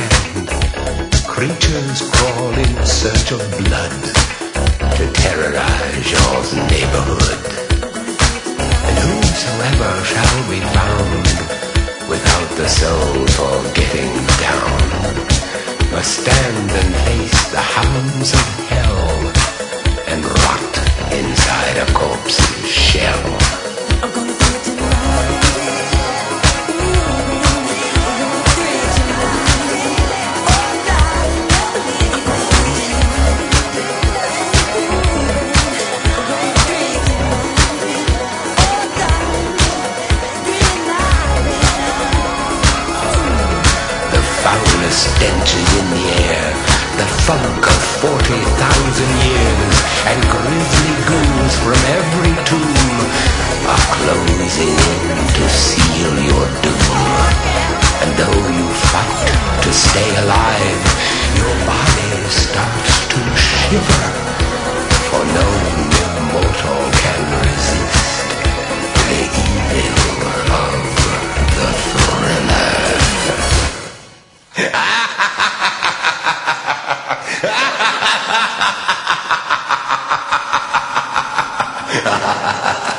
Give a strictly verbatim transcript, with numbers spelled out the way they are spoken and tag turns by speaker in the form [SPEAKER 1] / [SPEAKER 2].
[SPEAKER 1] land. Creatures crawl in search of blood to terrorize your neighborhood. And whosoever shall be found without the soul for getting down must stand and face the hounds of hell and rot inside a corpse's shell.
[SPEAKER 2] I'm gonna do it tonight.
[SPEAKER 1] Stench is in the air, the funk of forty thousand years, and grisly ghouls from every tomb are closing in to seal your doom. And though you fight to stay alive, your body starts to shiver, for no mortal can resist the evil of the thriller. Ha ha ha ha!